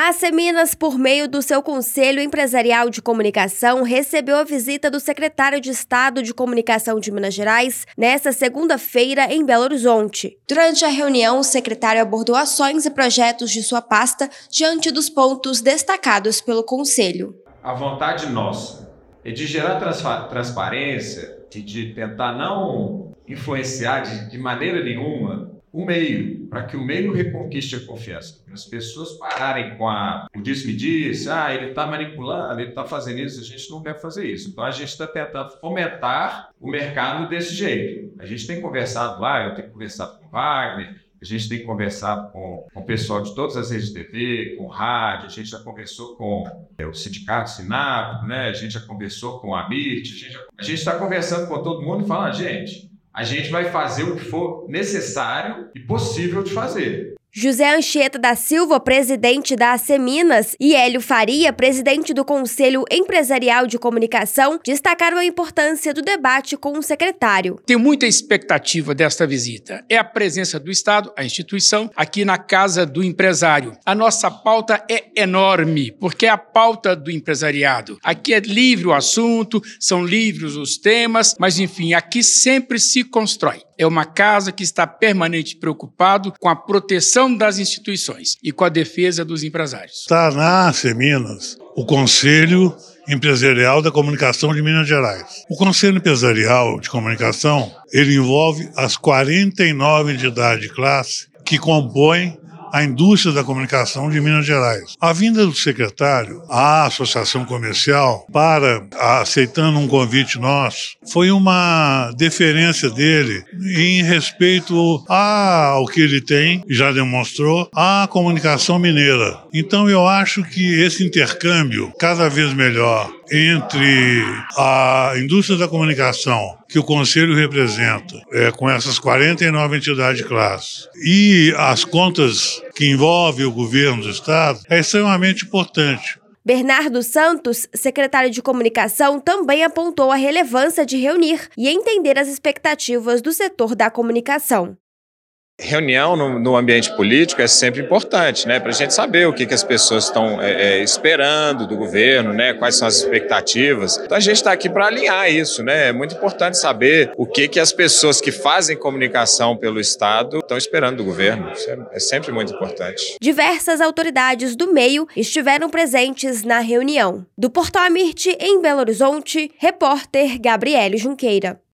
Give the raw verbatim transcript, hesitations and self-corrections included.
A Seminas, por meio do seu Conselho Empresarial de Comunicação, recebeu a visita do secretário de Estado de Comunicação de Minas Gerais nesta segunda-feira em Belo Horizonte. Durante a reunião, o secretário abordou ações e projetos de sua pasta diante dos pontos destacados pelo Conselho. A vontade nossa é de gerar transparência e de tentar não influenciar de, de maneira nenhuma o meio, para que o meio reconquiste a confiança. Para as pessoas pararem com a, o disse-me-disse, ah, ele está manipulando, ele está fazendo isso, a gente não deve fazer isso. Então a gente está tentando fomentar o mercado desse jeito. A gente tem conversado lá, eu tenho conversado com o Wagner, a gente tem conversado com, com o pessoal de todas as redes de T V, com rádio, a gente já conversou com é, o sindicato Sinap, né? A gente já conversou com a MIT, a gente está conversando com todo mundo e falando, gente, a gente vai fazer o que for necessário e possível de fazer. José Anchieta da Silva, presidente da Seminas, e Hélio Faria, presidente do Conselho Empresarial de Comunicação, destacaram a importância do debate com o secretário. Tem muita expectativa desta visita. É a presença do Estado, a instituição, aqui na Casa do Empresário. A nossa pauta é enorme, porque é a pauta do empresariado. Aqui é livre o assunto, são livres os temas, mas enfim, aqui sempre se constrói. É uma casa que está permanentemente preocupado com a proteção das instituições e com a defesa dos empresários. Está na Seminas o Conselho Empresarial da Comunicação de Minas Gerais. O Conselho Empresarial de Comunicação, ele envolve as quarenta e nove entidades de classe que compõem a indústria da comunicação de Minas Gerais. A vinda do secretário à Associação Comercial, para aceitando um convite nosso, foi uma deferência dele em respeito ao que ele tem, já demonstrou, à comunicação mineira. Então eu acho que esse intercâmbio, cada vez melhor, entre a indústria da comunicação, que o Conselho representa, é, com essas quarenta e nove entidades de classe, e as contas que envolvem o governo do Estado, é extremamente importante. Bernardo Santos, secretário de Comunicação, também apontou a relevância de reunir e entender as expectativas do setor da comunicação. Reunião no, no ambiente político é sempre importante, né, para a gente saber o que, que as pessoas estão é, é, esperando do governo, né, quais são as expectativas. Então a gente está aqui para alinhar isso, né, é muito importante saber o que, que as pessoas que fazem comunicação pelo Estado estão esperando do governo. Isso é, é sempre muito importante. Diversas autoridades do meio estiveram presentes na reunião. Do Portal Amirte, em Belo Horizonte, repórter Gabriele Junqueira.